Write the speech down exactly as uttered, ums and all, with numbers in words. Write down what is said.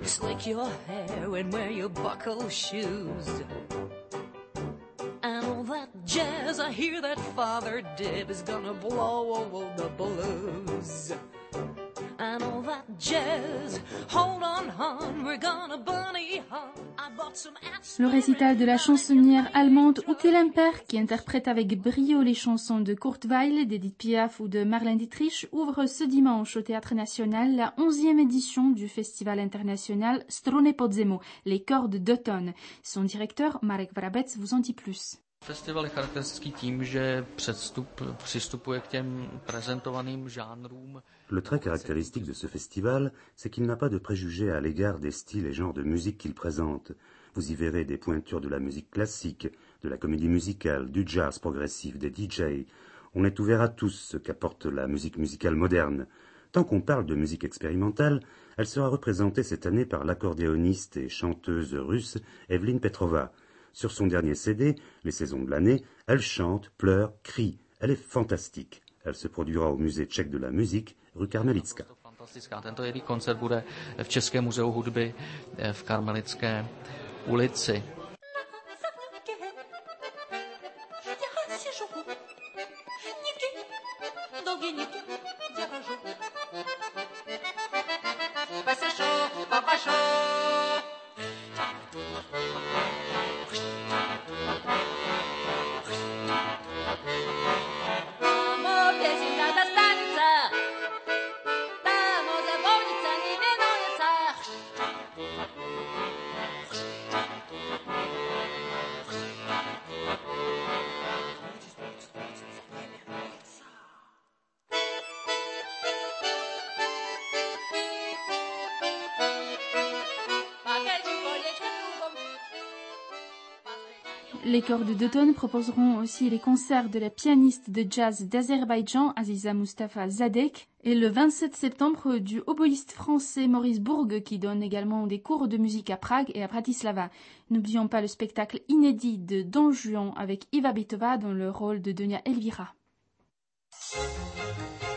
slick your hair and wear your buckle shoes. And all that jazz, I hear that Father Dib is gonna blow all the blues. And all that jazz, hold on, hon, we're gonna bunny hon. I bought some Le récital de la chansonnière allemande Ute Lemper, qui interprète avec brio les chansons de Kurt Weill, d'Edith Piaf ou de Marlène Dietrich, ouvre ce dimanche au Théâtre National la onzième édition du festival international Struny Podzimu, les cordes d'automne. Son directeur, Marek Vrabec, vous en dit plus. Festival je charakteristický tím, že předstup přistupuje k těm prezentovaným žánrům. Le trait caractéristique de ce festival, c'est qu'il n'a pas de préjugés à l'égard des styles et genres de musique qu'il présente. Vous y verrez des pointures de la musique classique, de la comédie musicale, du jazz progressif, des D J. On est ouvert à tous ce qu'apporte la musique musicale moderne. Tant qu'on parle de musique expérimentale, elle sera représentée cette année par l'accordéoniste et chanteuse russe Evelyn Petrova. Sur son dernier C D, Les saisons de l'année, elle chante, pleure, crie. Elle est fantastique. Elle se produira au musée tchèque de la musique, rue Karmelitská. Tento její koncert bude v Českém muzeu hudby v Karmelitské ulici. Les cordes d'automne proposeront aussi les concerts de la pianiste de jazz d'Azerbaïdjan, Aziza Mustafa Zadek, et le vingt-sept septembre du oboïste français Maurice Bourg, qui donne également des cours de musique à Prague et à Bratislava. N'oublions pas le spectacle inédit de Don Juan avec Iva Bitova dans le rôle de Donia Elvira.